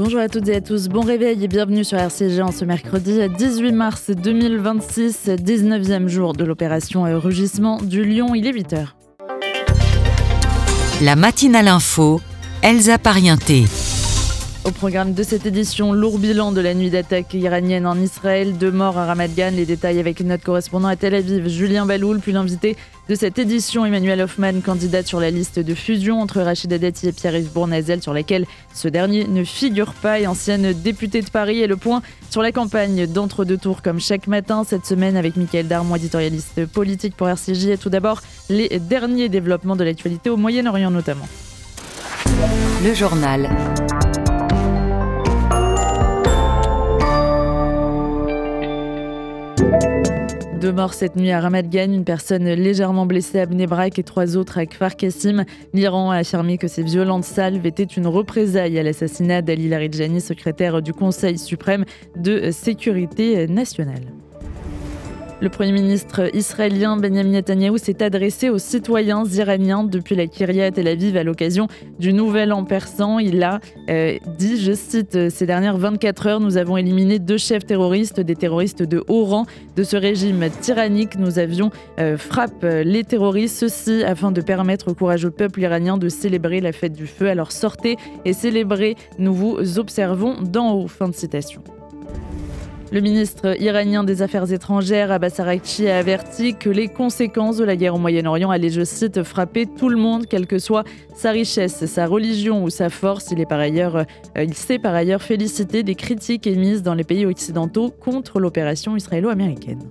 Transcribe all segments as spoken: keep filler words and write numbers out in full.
Bonjour à toutes et à tous, bon réveil et bienvenue sur R C G en ce mercredi dix-huit mars deux mille vingt-six, dix-neuvième jour de l'opération Rugissement du Lion, il est huit heures. La matinale info, Elsa Parienté. Au programme de cette édition, lourd bilan de la nuit d'attaque iranienne en Israël, deux morts à Ramat Gan, les détails avec notre correspondant à Tel Aviv, Julien Baloul, puis l'invité de cette édition, Emmanuel Hoffman, candidate sur la liste de fusion entre Rachida Dati et Pierre-Yves Bournazel, sur laquelle ce dernier ne figure pas, et ancienne députée de Paris, et le point sur la campagne d'entre-deux tours comme chaque matin cette semaine avec Mickaël Darmon, éditorialiste politique pour R C J, et tout d'abord les derniers développements de l'actualité au Moyen-Orient notamment. Le journal. Deux morts cette nuit à Ramat Gan, une personne légèrement blessée à Bnei Brak et trois autres à Kfar Kassim. L'Iran a affirmé que ces violentes salves étaient une représaille à l'assassinat d'Ali Larijani, secrétaire du Conseil suprême de sécurité nationale. Le Premier ministre israélien Benjamin Netanyahou s'est adressé aux citoyens iraniens depuis la Kyria à Tel Aviv à l'occasion du Nouvel An persan. Il a euh, dit, je cite, « Ces dernières vingt-quatre heures, nous avons éliminé deux chefs terroristes, des terroristes de haut rang de ce régime tyrannique. Nous avions euh, frappé les terroristes, ceci afin de permettre au courageux peuple iranien de célébrer la fête du feu. Alors sortez et célébrez, nous vous observons d'en haut. » Fin de citation. Le ministre iranien des Affaires étrangères, Abbas Araghchi, a averti que les conséquences de la guerre au Moyen-Orient allaient, je cite, frapper tout le monde, quelle que soit sa richesse, sa religion ou sa force. Il est par ailleurs, euh, il s'est par ailleurs félicité des critiques émises dans les pays occidentaux contre l'opération israélo-américaine.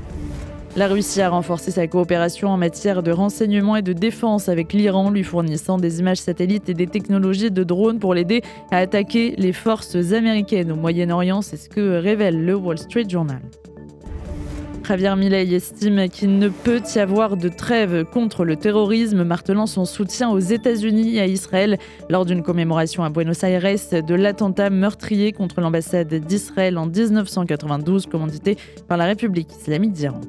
La Russie a renforcé sa coopération en matière de renseignement et de défense avec l'Iran, lui fournissant des images satellites et des technologies de drones pour l'aider à attaquer les forces américaines au Moyen-Orient. C'est ce que révèle le Wall Street Journal. Javier Milei estime qu'il ne peut y avoir de trêve contre le terrorisme, martelant son soutien aux États-Unis et à Israël lors d'une commémoration à Buenos Aires de l'attentat meurtrier contre l'ambassade d'Israël en dix-neuf cent quatre-vingt-douze, commandité par la République islamique d'Iran.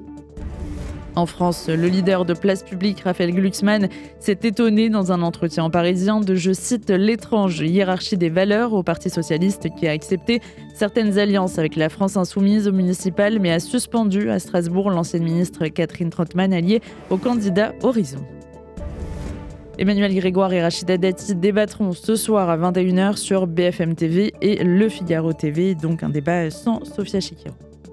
En France, le leader de Place Publique, Raphaël Glucksmann, s'est étonné dans un entretien parisien de, je cite, l'étrange hiérarchie des valeurs au Parti socialiste qui a accepté certaines alliances avec la France insoumise au municipal, mais a suspendu à Strasbourg l'ancienne ministre Catherine Trottmann alliée au candidat Horizon. Emmanuel Grégoire et Rachida Dati débattront ce soir à vingt et une heures sur B F M T V et Le Figaro T V, donc un débat sans Sophia Chikirou.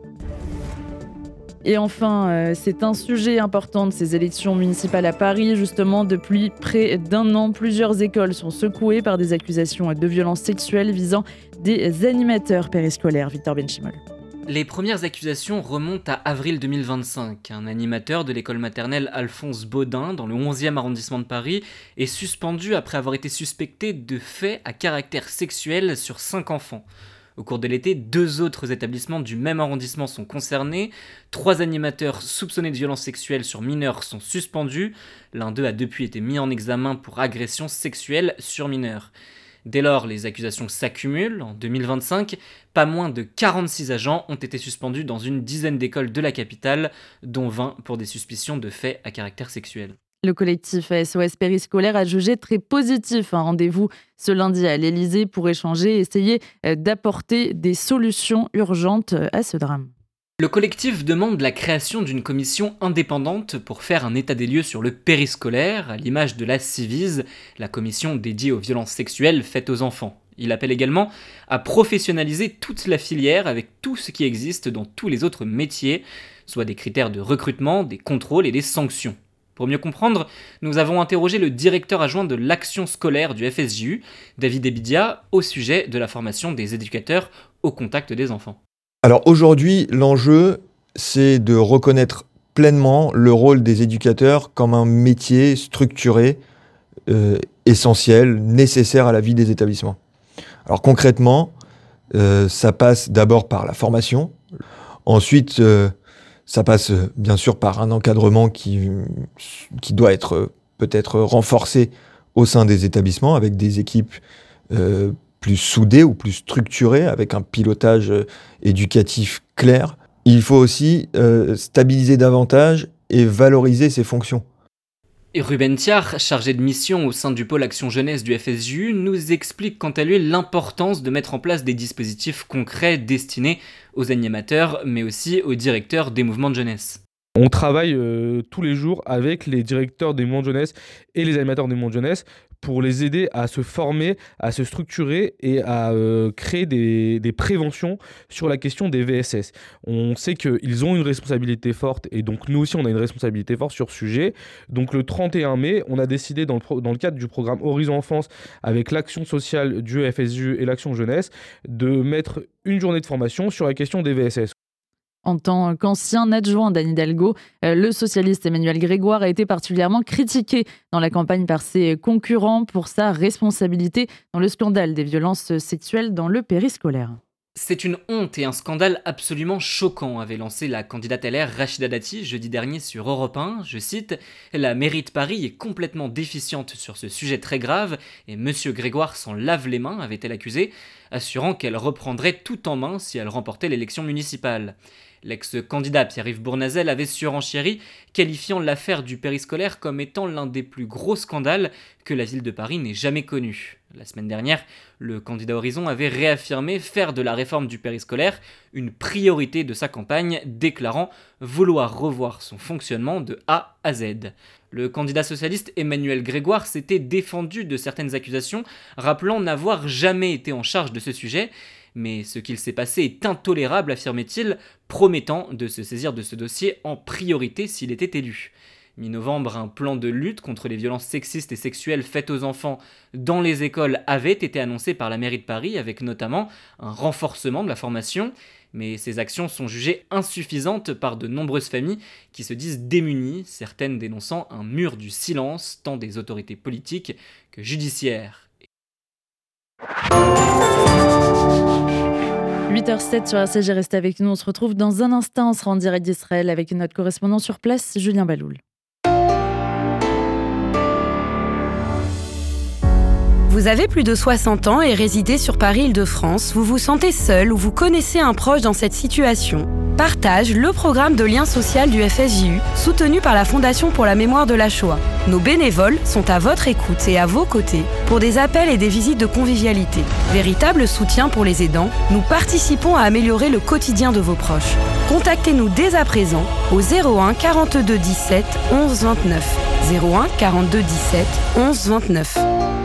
Et enfin, euh, c'est un sujet important de ces élections municipales à Paris. Justement, depuis près d'un an, plusieurs écoles sont secouées par des accusations de violences sexuelles visant des animateurs périscolaires. Victor Benchimol. Les premières accusations remontent à avril deux mille vingt-cinq. Un animateur de l'école maternelle Alphonse Baudin, dans le onzième arrondissement de Paris, est suspendu après avoir été suspecté de faits à caractère sexuel sur cinq enfants. Au cours de l'été, deux autres établissements du même arrondissement sont concernés. Trois animateurs soupçonnés de violences sexuelles sur mineurs sont suspendus. L'un d'eux a depuis été mis en examen pour agression sexuelle sur mineurs. Dès lors, les accusations s'accumulent. En deux mille vingt-cinq, pas moins de quarante-six agents ont été suspendus dans une dizaine d'écoles de la capitale, dont vingt pour des suspicions de faits à caractère sexuel. Le collectif S O S Périscolaire a jugé très positif un rendez-vous ce lundi à l'Élysée pour échanger et essayer d'apporter des solutions urgentes à ce drame. Le collectif demande la création d'une commission indépendante pour faire un état des lieux sur le périscolaire, à l'image de la Civise, la commission dédiée aux violences sexuelles faites aux enfants. Il appelle également à professionnaliser toute la filière avec tout ce qui existe dans tous les autres métiers, soit des critères de recrutement, des contrôles et des sanctions. Pour mieux comprendre, nous avons interrogé le directeur adjoint de l'action scolaire du F S J U, David Ebidia, au sujet de la formation des éducateurs au contact des enfants. Alors aujourd'hui, l'enjeu, c'est de reconnaître pleinement le rôle des éducateurs comme un métier structuré, euh, essentiel, nécessaire à la vie des établissements. Alors concrètement, euh, ça passe d'abord par la formation, ensuite... Euh, Ça passe bien sûr par un encadrement qui, qui doit être peut-être renforcé au sein des établissements avec des équipes euh, plus soudées ou plus structurées, avec un pilotage éducatif clair. Il faut aussi euh, stabiliser davantage et valoriser ces fonctions. Et Ruben Thiard, chargé de mission au sein du pôle Action Jeunesse du F S J U, nous explique quant à lui l'importance de mettre en place des dispositifs concrets destinés aux animateurs, mais aussi aux directeurs des mouvements de jeunesse. On travaille euh, tous les jours avec les directeurs des mouvements de jeunesse et les animateurs des mouvements de jeunesse pour les aider à se former, à se structurer et à euh, créer des, des préventions sur la question des V S S. On sait qu'ils ont une responsabilité forte et donc nous aussi on a une responsabilité forte sur ce sujet. Donc le trente et un mai, on a décidé dans le, pro- dans le cadre du programme Horizon Enfance avec l'action sociale du F S J U et l'action jeunesse de mettre une journée de formation sur la question des V S S. En tant qu'ancien adjoint d'Anne Hidalgo, le socialiste Emmanuel Grégoire a été particulièrement critiqué dans la campagne par ses concurrents pour sa responsabilité dans le scandale des violences sexuelles dans le périscolaire. C'est une honte et un scandale absolument choquant, avait lancé la candidate L R Rachida Dati jeudi dernier sur Europe un. Je cite « La mairie de Paris est complètement déficiente sur ce sujet très grave et Monsieur Grégoire s'en lave les mains », avait-elle accusé, assurant qu'elle reprendrait tout en main si elle remportait l'élection municipale. L'ex-candidat Pierre-Yves Bournazel avait surenchéri, qualifiant l'affaire du périscolaire comme étant l'un des plus gros scandales que la ville de Paris n'ait jamais connu. La semaine dernière, le candidat Horizon avait réaffirmé faire de la réforme du périscolaire une priorité de sa campagne, déclarant vouloir revoir son fonctionnement de A à Z. Le candidat socialiste Emmanuel Grégoire s'était défendu de certaines accusations, rappelant n'avoir jamais été en charge de ce sujet. Mais ce qu'il s'est passé est intolérable, affirmait-il, promettant de se saisir de ce dossier en priorité s'il était élu. Mi-novembre, un plan de lutte contre les violences sexistes et sexuelles faites aux enfants dans les écoles avait été annoncé par la mairie de Paris, avec notamment un renforcement de la formation. Mais ces actions sont jugées insuffisantes par de nombreuses familles qui se disent démunies, certaines dénonçant un mur du silence tant des autorités politiques que judiciaires. huit heures zéro sept sur R C J, restez avec nous, on se retrouve dans un instant, on sera en direct d'Israël avec notre correspondant sur place, Julien Baloul. Vous avez plus de soixante ans et résidez sur Paris-Île-de-France, vous vous sentez seul ou vous connaissez un proche dans cette situation. Partage, le programme de lien social du F S J U, soutenu par la Fondation pour la mémoire de la Shoah. Nos bénévoles sont à votre écoute et à vos côtés pour des appels et des visites de convivialité. Véritable soutien pour les aidants, nous participons à améliorer le quotidien de vos proches. Contactez-nous dès à présent au zéro un quarante-deux dix-sept onze vingt-neuf. zéro un quarante-deux dix-sept onze vingt-neuf.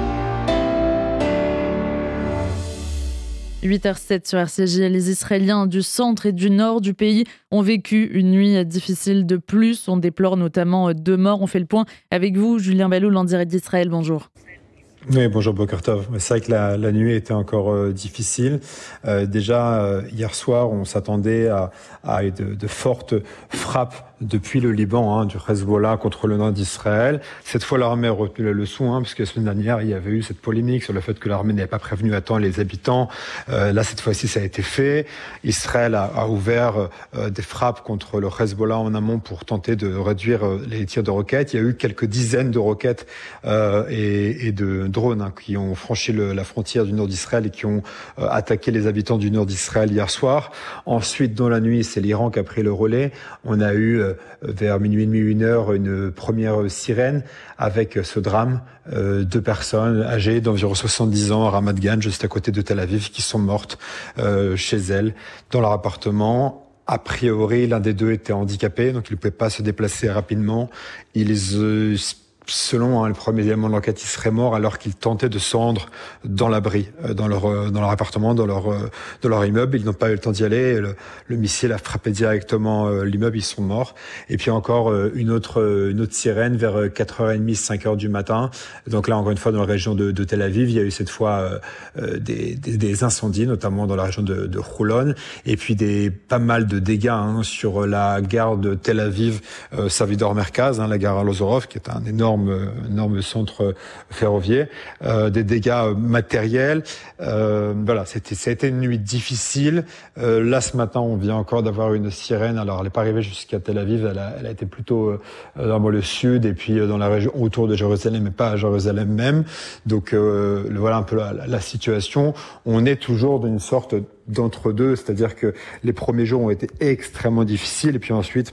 huit heures zéro sept sur R C J, les Israéliens du centre et du nord du pays ont vécu une nuit difficile de plus. On déplore notamment deux morts. On fait le point avec vous, Julien Baloul, en direct d'Israël. Bonjour. Oui, bonjour Boker Tov. C'est vrai que la, la nuit était encore euh, difficile. Euh, déjà, euh, hier soir, on s'attendait à, à de, de fortes frappes depuis le Liban, hein, du Hezbollah contre le nord d'Israël. Cette fois, l'armée a retenu la leçon, hein, puisque la semaine dernière, il y avait eu cette polémique sur le fait que l'armée n'avait pas prévenu à temps les habitants. Euh, là, cette fois-ci, ça a été fait. Israël a, a ouvert euh, des frappes contre le Hezbollah en amont pour tenter de réduire euh, les tirs de roquettes. Il y a eu quelques dizaines de roquettes euh, et, et de drones hein, qui ont franchi le, la frontière du nord d'Israël et qui ont euh, attaqué les habitants du nord d'Israël hier soir. Ensuite, dans la nuit, c'est l'Iran qui a pris le relais. On a eu euh, vers minuit et demi, une heure, une première sirène avec ce drame. Euh, deux personnes âgées d'environ soixante-dix ans à Ramat Gan, juste à côté de Tel Aviv, qui sont mortes euh, chez elles, dans leur appartement. A priori, l'un des deux était handicapé, donc il ne pouvait pas se déplacer rapidement. Ils euh, Selon hein, le premier élément de l'enquête, ils seraient morts alors qu'ils tentaient de se rendre dans l'abri, euh, dans leur euh, dans leur appartement, dans leur euh, dans leur immeuble. Ils n'ont pas eu le temps d'y aller. Le, le missile a frappé directement euh, l'immeuble. Ils sont morts. Et puis encore euh, une autre euh, une autre sirène vers quatre heures trente, cinq heures du matin. Donc là, encore une fois, dans la région de, de Tel Aviv, il y a eu cette fois euh, des, des, des incendies, notamment dans la région de, de Holon, et puis des pas mal de dégâts hein, sur la gare de Tel Aviv, euh, Savidor Merkaz, hein, la gare Arlozorov, qui est un énorme énorme centre ferroviaire, euh, des dégâts matériels. Euh, voilà, c'était, ça a été une nuit difficile. Euh, là, ce matin, on vient encore d'avoir une sirène. Alors, elle n'est pas arrivée jusqu'à Tel Aviv. Elle a, elle a été plutôt euh, dans le sud et puis dans la région autour de Jérusalem, mais pas à Jérusalem même. Donc, euh, voilà un peu la, la, la situation. On est toujours dans une sorte d'entre-deux, c'est-à-dire que les premiers jours ont été extrêmement difficiles et puis ensuite,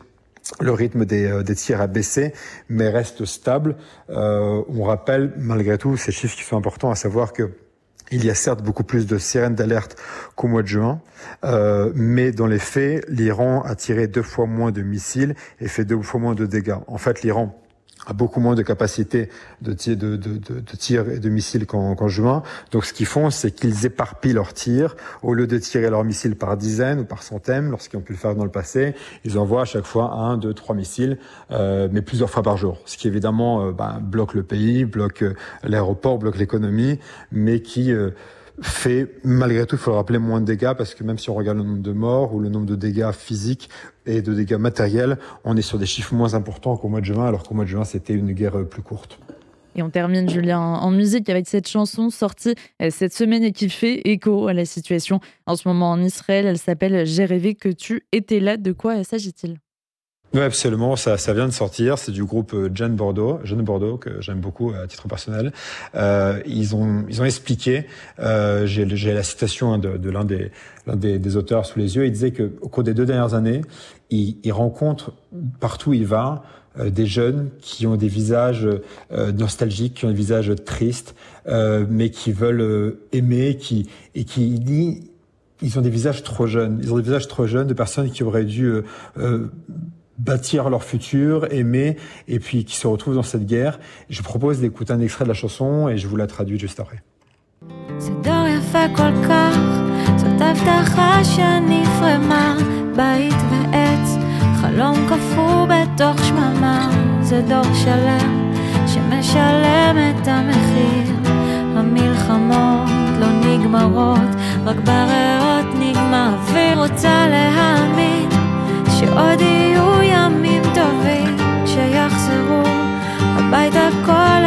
le rythme des, des tirs a baissé, mais reste stable. Euh, on rappelle malgré tout ces chiffres qui sont importants, à savoir que il y a certes beaucoup plus de sirènes d'alerte qu'au mois de juin, euh, mais dans les faits, l'Iran a tiré deux fois moins de missiles et fait deux fois moins de dégâts. En fait, l'Iran a beaucoup moins de capacité de tir, de, de, de, de tir et de missiles qu'en, qu'en juin. Donc ce qu'ils font, c'est qu'ils éparpillent leurs tirs. Au lieu de tirer leurs missiles par dizaines ou par centaines, lorsqu'ils ont pu le faire dans le passé, ils envoient à chaque fois un, deux, trois missiles, euh, mais plusieurs fois par jour. Ce qui évidemment euh, bah, bloque le pays, bloque euh, l'aéroport, bloque l'économie, mais qui... Euh, fait, malgré tout, il faut le rappeler, moins de dégâts, parce que même si on regarde le nombre de morts ou le nombre de dégâts physiques et de dégâts matériels, on est sur des chiffres moins importants qu'au mois de juin, alors qu'au mois de juin, c'était une guerre plus courte. Et on termine, Julien, en musique avec cette chanson sortie cette semaine et qui fait écho à la situation en ce moment en Israël. Elle s'appelle « J'ai rêvé que tu étais là ». De quoi s'agit-il ? Oui, absolument, ça, ça vient de sortir, c'est du groupe Jeanne Bordeaux, Jeanne Bordeaux, que j'aime beaucoup à titre personnel. Euh, ils ont, ils ont expliqué, euh, j'ai, j'ai la citation hein, de, de l'un des, l'un des, des auteurs sous les yeux, il disait que au cours des deux dernières années, il, il rencontre partout où il va euh, des jeunes qui ont des visages euh, nostalgiques, qui ont des visages tristes, euh, mais qui veulent euh, aimer, qui, et qui dit, ils ont des visages trop jeunes, ils ont des visages trop jeunes de personnes qui auraient dû euh, euh, bâtir leur futur, aimer, et puis qui se retrouvent dans cette guerre. Je propose d'écouter un extrait de la chanson et je vous la traduis juste après. זה דור יפה כל כך, זאת הבטחה שנפרמה, בית ועץ, חלום קפוא בתוך שממה, זה דור שלם שמשלם את המחיר, המלחמות לא נגמרות, רק בריאות נגמר, ורוצה להאמין שעוד יהיו ימים טובים כשיחזרו הביתה כל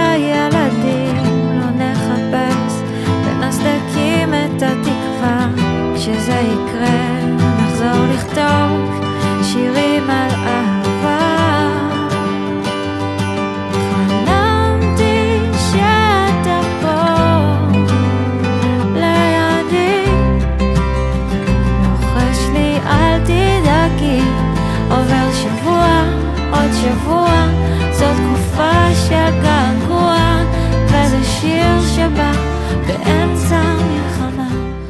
הילדים, לא נחפש בין הסדקים את התקווה, כשזה יקרה נחזור לכתוב שירים על אהבה. חלמתי שאתה פה לידי, לוחש לי אל תדאגי, עובר שבוע, עוד שבוע, זאת תקופה של געגוע, וזה שיר שבא באמצע מלחמה.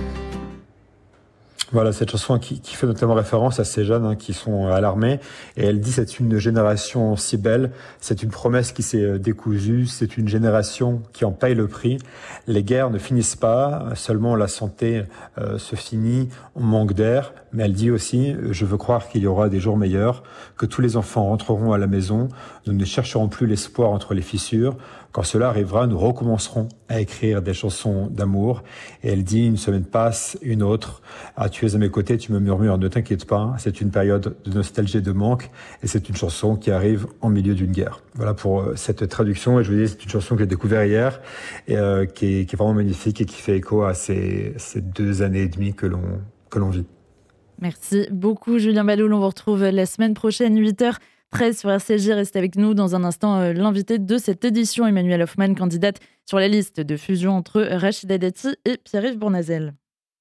Voilà, cette chanson qui, qui fait notamment référence à ces jeunes hein, qui sont à l'armée. Et elle dit c'est une génération si belle, c'est une promesse qui s'est décousue, c'est une génération qui en paye le prix. Les guerres ne finissent pas, seulement la santé euh, se finit, on manque d'air. Mais elle dit aussi, je veux croire qu'il y aura des jours meilleurs, que tous les enfants rentreront à la maison, nous ne chercherons plus l'espoir entre les fissures. Quand cela arrivera, nous recommencerons à écrire des chansons d'amour. Et elle dit, une semaine passe, une autre. Ah, tu es à mes côtés, tu me murmures, ne t'inquiète pas. C'est une période de nostalgie et de manque. Et c'est une chanson qui arrive en milieu d'une guerre. Voilà pour cette traduction. Et je vous dis, c'est une chanson que j'ai découverte hier et euh, qui, est, qui est vraiment magnifique et qui fait écho à ces, ces deux années et demie que l'on, que l'on vit. Merci beaucoup, Julien Balloul. On vous retrouve la semaine prochaine, huit heures treize sur R C J. Restez avec nous. Dans un instant, euh, l'invité de cette édition, Emmanuelle Hoffmann, candidate sur la liste de fusion entre Rachida Dati et Pierre-Yves Bournazel.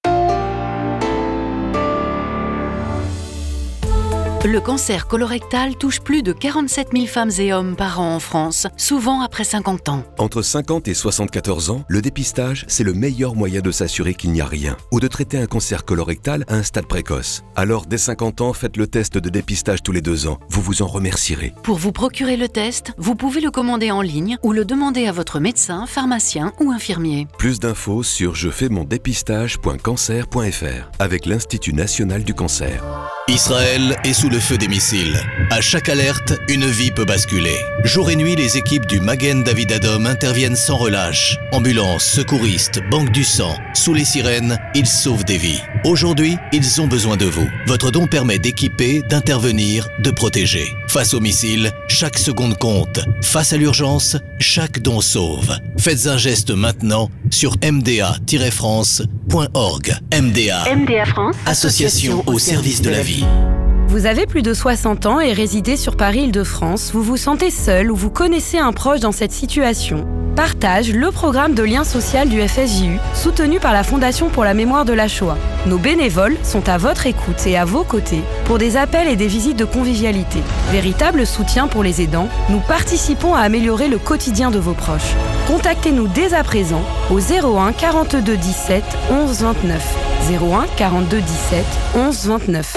Le cancer colorectal touche plus de quarante-sept mille femmes et hommes par an en France, souvent après cinquante ans. Entre cinquante et soixante-quatorze ans, le dépistage, c'est le meilleur moyen de s'assurer qu'il n'y a rien ou de traiter un cancer colorectal à un stade précoce. Alors, dès cinquante ans, faites le test de dépistage tous les deux ans. Vous vous en remercierez. Pour vous procurer le test, vous pouvez le commander en ligne ou le demander à votre médecin, pharmacien ou infirmier. Plus d'infos sur je fais mon dépistage point cancer point f r avec l'Institut national du cancer. Israël est sous le feu des missiles. À chaque alerte, une vie peut basculer. Jour et nuit, les équipes du Magen David Adom interviennent sans relâche. Ambulances, secouristes, banque du sang. Sous les sirènes, ils sauvent des vies. Aujourd'hui, ils ont besoin de vous. Votre don permet d'équiper, d'intervenir, de protéger. Face aux missiles, chaque seconde compte. Face à l'urgence, chaque don sauve. Faites un geste maintenant sur m d a tiret france point org. M D A, M D A France, Association au service de la vie. Vous avez plus de soixante ans et résidez sur Paris-Île-de-France, vous vous sentez seul ou vous connaissez un proche dans cette situation. Partage, le programme de lien social du F S J U, soutenu par la Fondation pour la mémoire de la Shoah. Nos bénévoles sont à votre écoute et à vos côtés pour des appels et des visites de convivialité. Véritable soutien pour les aidants, nous participons à améliorer le quotidien de vos proches. Contactez-nous dès à présent au zéro un quarante-deux dix-sept onze vingt-neuf. zéro un quarante-deux dix-sept onze vingt-neuf.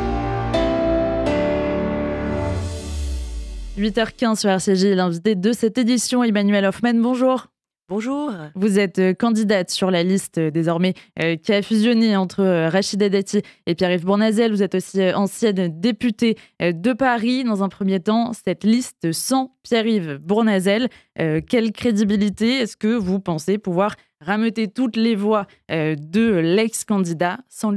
huit heures quinze sur R C J, l'invité de cette édition, Emmanuelle Hoffman, bonjour. Bonjour. Vous êtes candidate sur la liste euh, désormais euh, qui a fusionné entre euh, Rachida Dati et Pierre-Yves Bournazel. Vous êtes aussi euh, ancienne députée euh, de Paris. Dans un premier temps, cette liste sans Pierre-Yves Bournazel, euh, quelle crédibilité est-ce que vous pensez pouvoir rameuter toutes les voix euh, de l'ex-candidat sans lui ?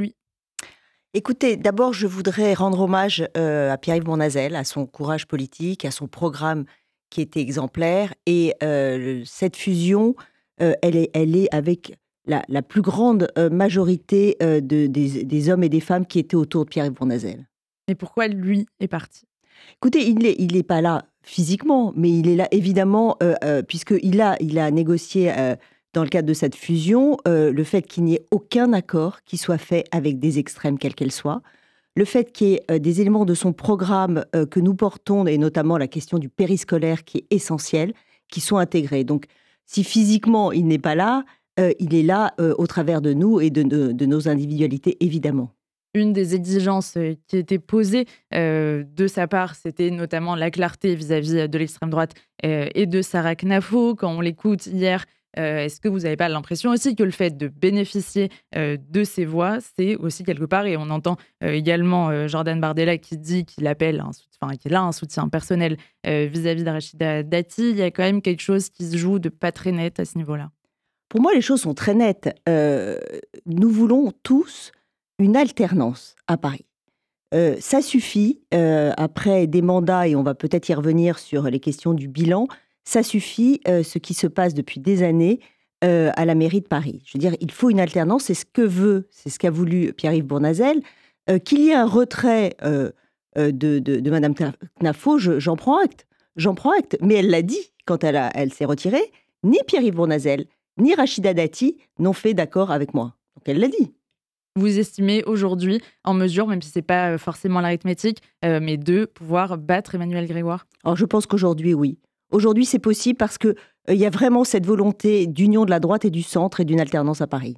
Écoutez, d'abord, je voudrais rendre hommage euh, à Pierre-Yves Bournazel, à son courage politique, à son programme qui était exemplaire. Et euh, cette fusion, euh, elle, est, elle est avec la, la plus grande euh, majorité euh, de, des, des hommes et des femmes qui étaient autour de Pierre-Yves Bournazel. Mais pourquoi lui est parti ? Écoutez, il n'est il est pas là physiquement, mais il est là évidemment, euh, euh, puisqu'il a, il a négocié... Euh, dans le cadre de cette fusion, euh, le fait qu'il n'y ait aucun accord qui soit fait avec des extrêmes, quelles qu'elles soient, le fait qu'il y ait euh, des éléments de son programme euh, que nous portons, et notamment la question du périscolaire qui est essentielle, qui sont intégrés. Donc, si physiquement il n'est pas là, euh, il est là euh, au travers de nous et de, de, de nos individualités, évidemment. Une des exigences qui était posée euh, de sa part, c'était notamment la clarté vis-à-vis de l'extrême droite euh, et de Sarah Knafo. Quand on l'écoute hier, Euh, est-ce que vous n'avez pas l'impression aussi que le fait de bénéficier euh, de ces voix, c'est aussi quelque part, et on entend euh, également euh, Jordan Bardella qui dit qu'il appelle, un soutien, enfin, qu'il a un soutien personnel euh, vis-à-vis de Rachida Dati, il y a quand même quelque chose qui se joue de pas très net à ce niveau-là. Pour moi, les choses sont très nettes. Euh, nous voulons tous une alternance à Paris. Euh, ça suffit, euh, après des mandats, et on va peut-être y revenir sur les questions du bilan, ça suffit, euh, ce qui se passe depuis des années euh, à la mairie de Paris. Je veux dire, il faut une alternance, c'est ce que veut, c'est ce qu'a voulu Pierre-Yves Bournazel. Euh, qu'il y ait un retrait euh, euh, de, de, de Mme Knafo, je, j'en prends acte. J'en prends acte. Mais elle l'a dit quand elle, a, elle s'est retirée, ni Pierre-Yves Bournazel, ni Rachida Dati n'ont fait d'accord avec moi. Donc elle l'a dit. Vous estimez aujourd'hui en mesure, même si ce n'est pas forcément l'arithmétique, euh, mais de pouvoir battre Emmanuel Grégoire ? Alors je pense qu'aujourd'hui, oui. Aujourd'hui, c'est possible parce qu'il euh, y a vraiment cette volonté d'union de la droite et du centre et d'une alternance à Paris.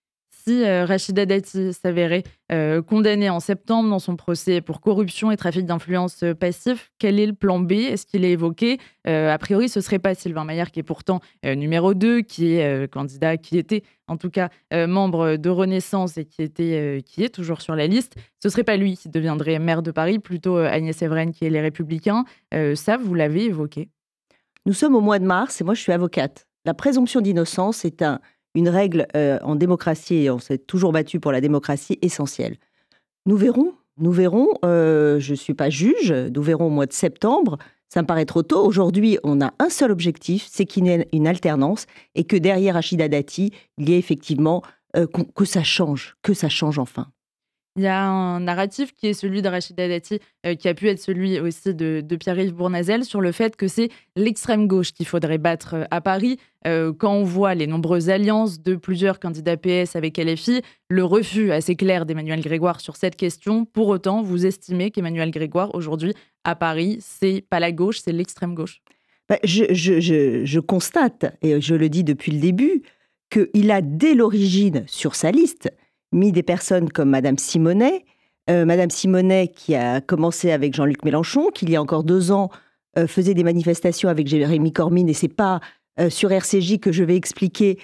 Si euh, Rachida Dati s'avérait euh, condamnée en septembre dans son procès pour corruption et trafic d'influence euh, passif, quel est le plan B ? Est-ce qu'il est évoqué ? euh, A priori, ce ne serait pas Sylvain Maillard, qui est pourtant euh, numéro deux, qui est euh, candidat, qui était en tout cas euh, membre de Renaissance et qui, était, euh, qui est toujours sur la liste. Ce ne serait pas lui qui deviendrait maire de Paris, plutôt euh, Agnès Evren, qui est Les Républicains. Euh, ça, vous l'avez évoqué. Nous sommes au mois de mars et moi je suis avocate. La présomption d'innocence est un, une règle euh, en démocratie, et on s'est toujours battu pour la démocratie, essentielle. Nous verrons, nous verrons, euh, je ne suis pas juge, nous verrons au mois de septembre, ça me paraît trop tôt. Aujourd'hui, on a un seul objectif, c'est qu'il y ait une alternance et que derrière Rachida Dati, il y ait effectivement euh, que ça change, que ça change enfin. Il y a un narratif qui est celui de Rachida Dati, euh, qui a pu être celui aussi de, de Pierre-Yves Bournazel, sur le fait que c'est l'extrême gauche qu'il faudrait battre à Paris. Euh, quand on voit les nombreuses alliances de plusieurs candidats P S avec L F I, le refus assez clair d'Emmanuel Grégoire sur cette question, pour autant, vous estimez qu'Emmanuel Grégoire, aujourd'hui, à Paris, c'est pas la gauche, c'est l'extrême gauche ? Ben, je, je, je, je constate, et je le dis depuis le début, qu'il a dès l'origine sur sa liste mis des personnes comme Madame Simonet, euh, Madame Simonet qui a commencé avec Jean-Luc Mélenchon, qui il y a encore deux ans euh, faisait des manifestations avec Jérémy Cormine, et c'est pas euh, sur R C J que je vais expliquer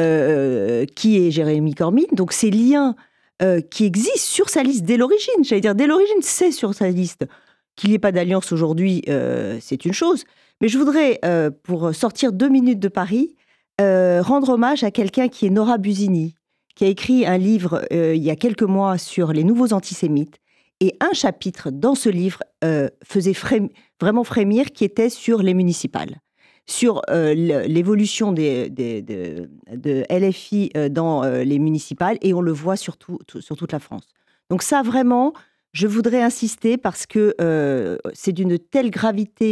euh, qui est Jérémy Cormine. Donc ces liens euh, qui existent sur sa liste dès l'origine, j'allais dire dès l'origine, c'est sur sa liste. Qu'il n'y ait pas d'alliance aujourd'hui, euh, c'est une chose. Mais je voudrais, euh, pour sortir deux minutes de Paris, euh, rendre hommage à quelqu'un qui est Nora Busini, qui a écrit un livre euh, il y a quelques mois sur les nouveaux antisémites. Et un chapitre dans ce livre euh, faisait frém- vraiment frémir, qui était sur les municipales, sur euh, l'évolution des, des, de, de L F I dans euh, les municipales, et on le voit sur, tout, tout, sur toute la France. Donc ça, vraiment, je voudrais insister parce que euh, c'est d'une telle gravité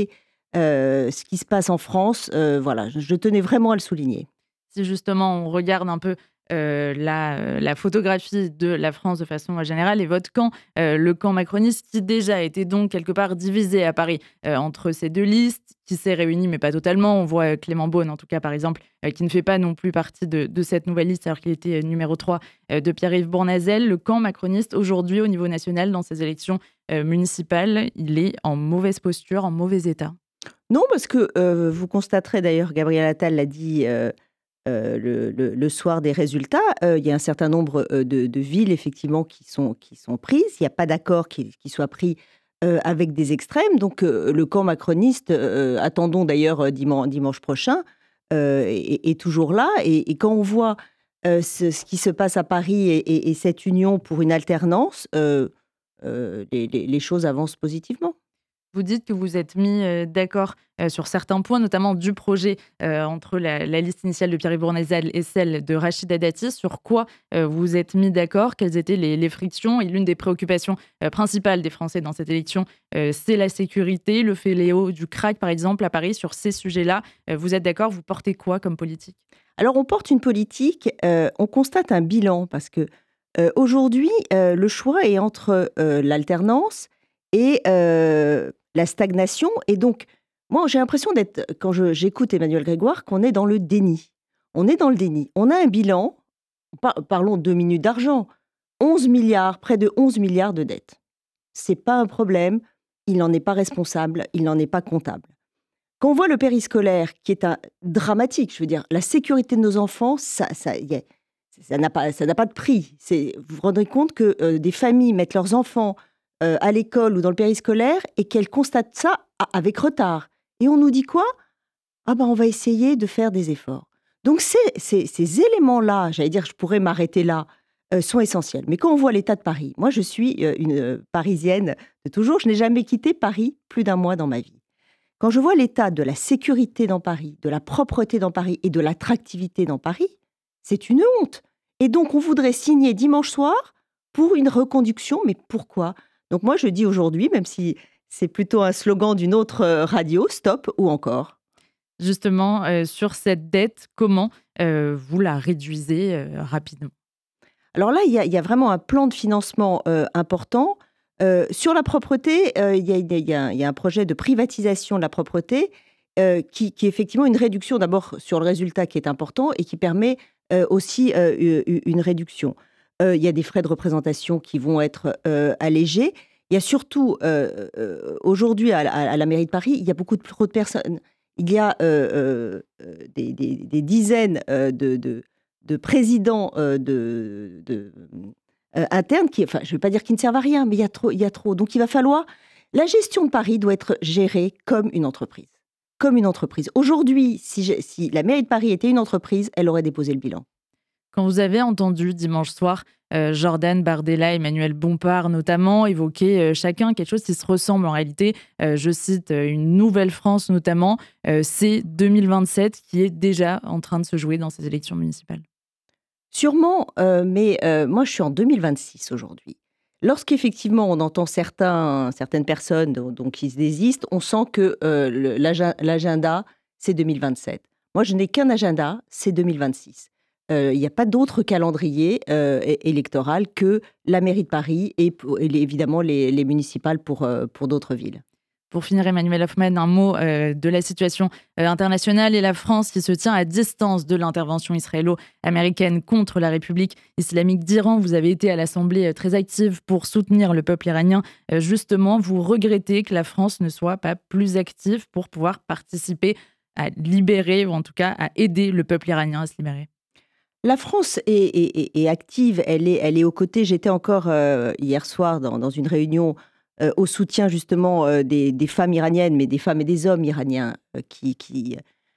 euh, ce qui se passe en France. Euh, voilà, je, je tenais vraiment à le souligner. Si justement on regarde un peu euh, la, la photographie de la France de façon générale et votre camp, euh, le camp macroniste qui déjà était donc quelque part divisé à Paris euh, entre ces deux listes, qui s'est réuni mais pas totalement. On voit Clément Beaune en tout cas par exemple, euh, qui ne fait pas non plus partie de, de cette nouvelle liste alors qu'il était numéro trois euh, de Pierre-Yves Bournazel. Le camp macroniste aujourd'hui au niveau national dans ces élections euh, municipales, il est en mauvaise posture, en mauvais état. Non, parce que euh, vous constaterez d'ailleurs, Gabriel Attal l'a dit euh, euh, le, le, le soir des résultats, euh, il y a un certain nombre euh, de, de villes effectivement qui sont, qui sont prises. Il n'y a pas d'accord qui, qui soit pris euh, avec des extrêmes. Donc euh, le camp macroniste, euh, attendons d'ailleurs dimanche, dimanche prochain, euh, est, est toujours là. Et, et quand on voit euh, ce, ce qui se passe à Paris et, et, et cette union pour une alternance, euh, euh, les, les, les choses avancent positivement. Vous dites que vous êtes mis euh, d'accord euh, sur certains points, notamment du projet euh, entre la, la liste initiale de Pierre-Yves Bournazel et celle de Rachida Dati. Sur quoi euh, vous êtes mis d'accord? Quelles étaient les, les frictions? Et l'une des préoccupations euh, principales des Français dans cette élection, euh, c'est la sécurité, le fléau du crack, par exemple, à Paris. Sur ces sujets-là, euh, vous êtes d'accord? Vous portez quoi comme politique? Alors, on porte une politique, euh, on constate un bilan, parce que euh, aujourd'hui, euh, le choix est entre euh, l'alternance et euh, la stagnation. Et donc, moi, j'ai l'impression d'être, quand je, j'écoute Emmanuel Grégoire, qu'on est dans le déni. On est dans le déni. On a un bilan, par, parlons deux minutes d'argent, onze milliards, près de onze milliards de dettes. C'est pas un problème, il n'en est pas responsable, il n'en est pas comptable. Quand on voit le périscolaire, qui est un dramatique, je veux dire, la sécurité de nos enfants, ça, ça, y est, ça n'a pas, ça n'a pas de prix. C'est, vous vous rendez compte que euh, des familles mettent leurs enfants euh, à l'école ou dans le périscolaire et qu'elles constatent ça avec retard. Et on nous dit quoi? Ah ben, on va essayer de faire des efforts. Donc c'est, c'est, ces éléments-là, j'allais dire, je pourrais m'arrêter là, euh, sont essentiels. Mais quand on voit l'état de Paris, moi je suis euh, une euh, Parisienne de toujours, je n'ai jamais quitté Paris plus d'un mois dans ma vie. Quand je vois l'état de la sécurité dans Paris, de la propreté dans Paris et de l'attractivité dans Paris, c'est une honte. Et donc, on voudrait signer dimanche soir pour une reconduction, mais pourquoi? Donc moi, je dis aujourd'hui, même si c'est plutôt un slogan d'une autre radio, stop ou encore. Justement, euh, sur cette dette, comment euh, vous la réduisez euh, rapidement? Alors là, il y, y a vraiment un plan de financement euh, important. Euh, sur la propreté, il euh, y, y, y, y a un projet de privatisation de la propreté euh, qui, qui est effectivement une réduction d'abord sur le résultat qui est important et qui permet euh, aussi euh, une réduction. Il euh, y a des frais de représentation qui vont être euh, allégés. Il y a surtout, euh, euh, aujourd'hui, à, à, à la mairie de Paris, il y a beaucoup de, trop de personnes. Il y a euh, euh, des, des, des dizaines euh, de, de, de présidents euh, de... de Euh, internes, qui, enfin, je ne vais pas dire qu'ils ne servent à rien, mais il y a trop, il y a trop. Donc, il va falloir... La gestion de Paris doit être gérée comme une entreprise. Comme une entreprise. Aujourd'hui, si, je, si la mairie de Paris était une entreprise, elle aurait déposé le bilan. Quand vous avez entendu dimanche soir euh, Jordan Bardella, Emmanuel Bompard notamment, évoquer euh, chacun quelque chose qui se ressemble en réalité, euh, je cite euh, une nouvelle France notamment, euh, c'est deux mille vingt-sept qui est déjà en train de se jouer dans ces élections municipales. Sûrement, euh, mais euh, moi je suis en deux mille vingt-six aujourd'hui. Lorsqu'effectivement on entend certains, certaines personnes donc, qui se désistent, on sent que euh, le, l'agenda c'est deux mille vingt-sept. Moi je n'ai qu'un agenda, c'est deux mille vingt-six. Il euh, n'y a pas d'autre calendrier euh, électoral que la mairie de Paris et, et évidemment les, les municipales pour, euh, pour d'autres villes. Pour finir, Emmanuel Hoffmann, un mot euh, de la situation euh, internationale et la France qui se tient à distance de l'intervention israélo-américaine contre la République islamique d'Iran. Vous avez été à l'Assemblée euh, très active pour soutenir le peuple iranien. Euh, justement, vous regrettez que la France ne soit pas plus active pour pouvoir participer à libérer, ou en tout cas à aider le peuple iranien à se libérer? La France est, est, est active, elle est, elle est aux côtés. J'étais encore euh, hier soir dans, dans une réunion Euh, au soutien justement euh, des, des femmes iraniennes, mais des femmes et des hommes iraniens, euh, qui, qui,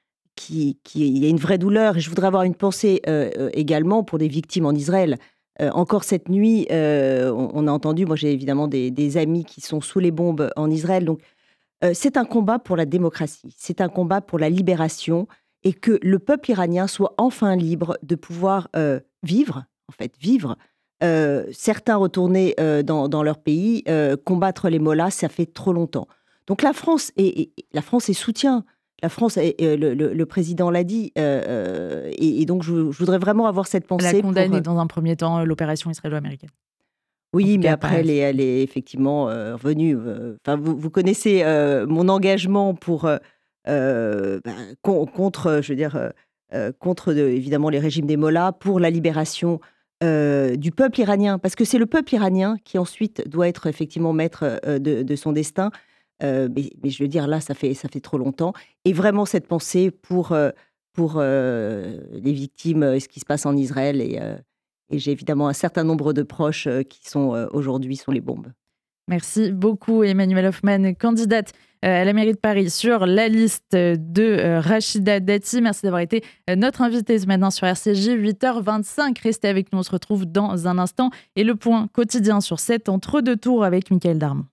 qui, qui, il y a une vraie douleur. Et je voudrais avoir une pensée euh, euh, également pour des victimes en Israël. Euh, encore cette nuit, euh, on, on a entendu, moi j'ai évidemment des, des amis qui sont sous les bombes en Israël. Donc euh, c'est un combat pour la démocratie, c'est un combat pour la libération et que le peuple iranien soit enfin libre de pouvoir euh, vivre, en fait, vivre. Euh, certains retourner euh, dans, dans leur pays, euh, combattre les mollahs, ça fait trop longtemps. Donc la France est, est- la France est soutien. La France, est- est- le, le- le président l'a dit, euh, euh, et, et donc je, je voudrais vraiment avoir cette Elle a pensée pour. condamné euh, dans un premier temps euh, l'opération israélo-américaine. En Oui, tout mais cas, après, pas- elle est, elle est effectivement euh, revenue. euh, Enfin, vous, vous connaissez euh, mon engagement pour euh, euh, ben, con- contre, euh, je veux dire, euh, euh, contre de- évidemment les régimes des mollahs, pour la libération euh, du peuple iranien, parce que c'est le peuple iranien qui ensuite doit être effectivement maître euh, de, de son destin. Euh, mais, mais je veux dire, là, ça fait ça fait trop longtemps. Et vraiment cette pensée pour euh, pour euh, les victimes, euh, ce qui se passe en Israël et euh, et j'ai évidemment un certain nombre de proches euh, qui sont euh, aujourd'hui sous les bombes. Merci beaucoup, Emmanuel Hoffman, candidate euh, à la mairie de Paris sur la liste de euh, Rachida Dati. Merci d'avoir été euh, notre invitée ce matin sur R C J, huit heures vingt-cinq. Restez avec nous, on se retrouve dans un instant. Et le point quotidien sur cet entre-deux tours avec Mickaël Darmon.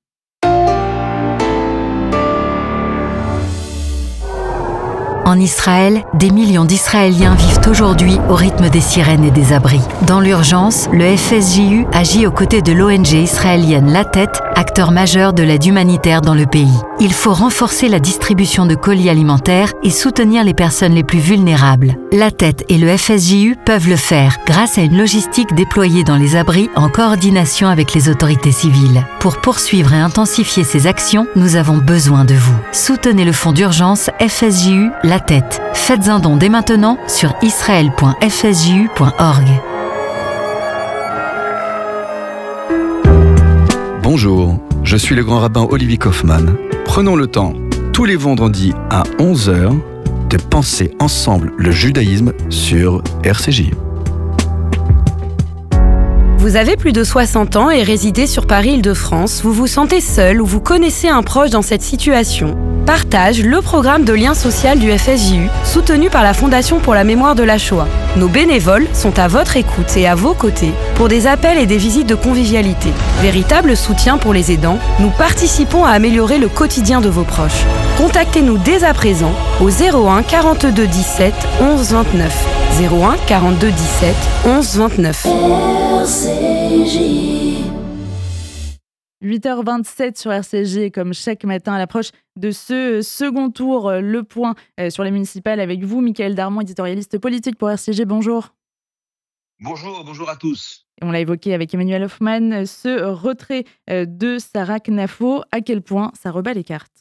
En Israël, des millions d'Israéliens vivent aujourd'hui au rythme des sirènes et des abris. Dans l'urgence, le F S J U agit aux côtés de l'O N G israélienne La Tête, acteur majeur de l'aide humanitaire dans le pays. Il faut renforcer la distribution de colis alimentaires et soutenir les personnes les plus vulnérables. La Tête et le F S J U peuvent le faire grâce à une logistique déployée dans les abris en coordination avec les autorités civiles. Pour poursuivre et intensifier ces actions, nous avons besoin de vous. Soutenez le fonds d'urgence F S J U La Tête. Faites un don dès maintenant sur israël point f s j u point org. Bonjour, je suis le grand rabbin Olivier Kaufmann. Prenons le temps, tous les vendredis à onze heures, de penser ensemble le judaïsme sur R C J. Vous avez plus de soixante ans et résidez sur Paris-Île-de-France, vous vous sentez seul ou vous connaissez un proche dans cette situation. Partage le programme de lien social du F S J U, soutenu par la Fondation pour la mémoire de la Shoah. Nos bénévoles sont à votre écoute et à vos côtés pour des appels et des visites de convivialité. Véritable soutien pour les aidants, nous participons à améliorer le quotidien de vos proches. Contactez-nous dès à présent au zéro un quarante-deux dix-sept onze vingt-neuf. zéro un quarante-deux dix-sept onze vingt-neuf. huit heures vingt-sept sur R C G, comme chaque matin à l'approche de ce second tour, le point sur les municipales avec vous, Mickaël Darmon, éditorialiste politique pour R C G. Bonjour. Bonjour, bonjour à tous. On l'a évoqué avec Emmanuel Hoffman, ce retrait de Sarah Knafo, à quel point ça rebat les cartes?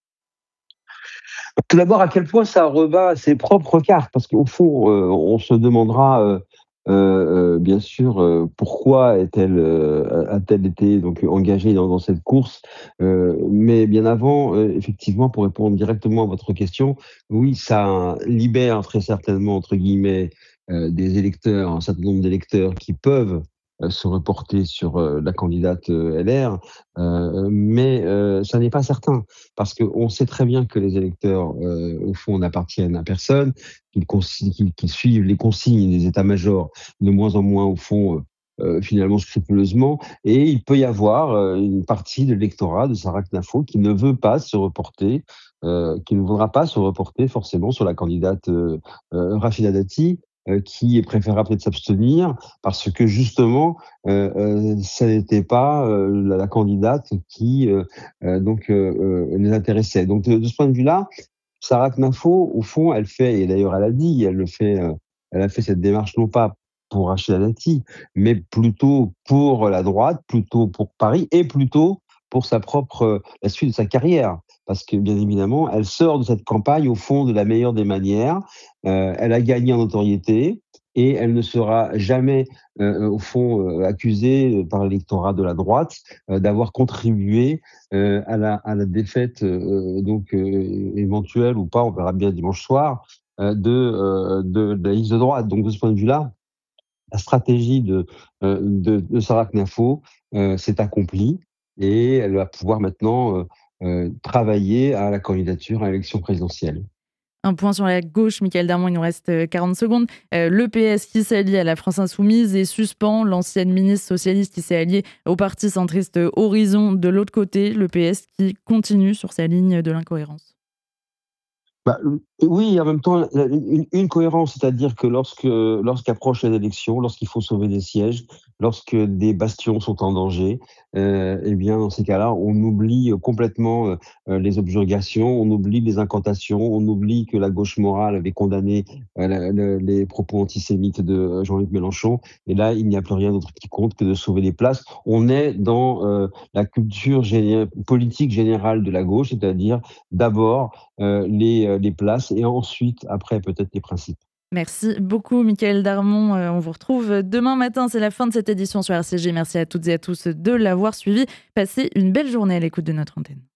Tout d'abord, à quel point ça rebat ses propres cartes, parce qu'au fond, euh, on se demandera euh, euh, bien sûr euh, pourquoi est-elle, euh, a-t-elle été donc engagée dans, dans cette course, euh, mais bien avant, euh, effectivement, pour répondre directement à votre question, oui, ça libère très certainement entre guillemets euh, des électeurs, un certain nombre d'électeurs qui peuvent se reporter sur euh, la candidate euh, L R, euh, mais euh, ça n'est pas certain, parce qu'on sait très bien que les électeurs, euh, au fond, n'appartiennent à personne, qu'ils, qu'ils, qu'ils suivent les consignes des états-majors de moins en moins, au fond, euh, finalement scrupuleusement, et il peut y avoir euh, une partie de l'électorat de Sarah Knafo qui ne veut pas se reporter, euh, qui ne voudra pas se reporter forcément sur la candidate euh, euh, Rachida Dati, qui préférera peut-être s'abstenir parce que justement, euh, euh, ça n'était pas euh, la, la candidate qui euh, euh, donc euh, euh, les intéressait. Donc de, de ce point de vue-là, Sarah Knafo, au fond, elle fait, et d'ailleurs elle a dit, elle le fait, euh, elle a fait cette démarche non pas pour Rachida Dati, mais plutôt pour la droite, plutôt pour Paris et plutôt pour sa propre, la suite de sa carrière. Parce que, bien évidemment, elle sort de cette campagne, au fond, de la meilleure des manières. Euh, elle a gagné en notoriété et elle ne sera jamais, euh, au fond, euh, accusée par l'électorat de la droite euh, d'avoir contribué euh, à, la, à la défaite, euh, donc euh, éventuelle ou pas, on verra bien dimanche soir, euh, de, euh, de, de la liste de droite. Donc, de ce point de vue-là, la stratégie de, euh, de, de Sarah Knafo euh, s'est accomplie et elle va pouvoir maintenant euh, Euh, travailler à la candidature à l'élection présidentielle. Un point sur la gauche, Mickaël Darmon, il nous reste quarante secondes. Euh, le P S qui s'allie à la France Insoumise et suspend l'ancienne ministre socialiste qui s'est alliée au parti centriste Horizon. De l'autre côté, le P S qui continue sur sa ligne de l'incohérence. Bah, oui, en même temps, une, une cohérence, c'est-à-dire que lorsque, lorsqu'approchent les élections, lorsqu'il faut sauver des sièges, lorsque des bastions sont en danger, euh, eh bien, dans ces cas-là, on oublie complètement euh, les objurgations, on oublie les incantations, on oublie que la gauche morale avait condamné euh, la, la, les propos antisémites de Jean-Luc Mélenchon. Et là, il n'y a plus rien d'autre qui compte que de sauver les places. On est dans euh, la culture géné- politique générale de la gauche, c'est-à-dire d'abord euh, les, les places et ensuite, après, peut-être les principes. Merci beaucoup, Mickaël Darmon. Euh, on vous retrouve demain matin. C'est la fin de cette édition sur R C J. Merci à toutes et à tous de l'avoir suivi. Passez une belle journée à l'écoute de notre antenne.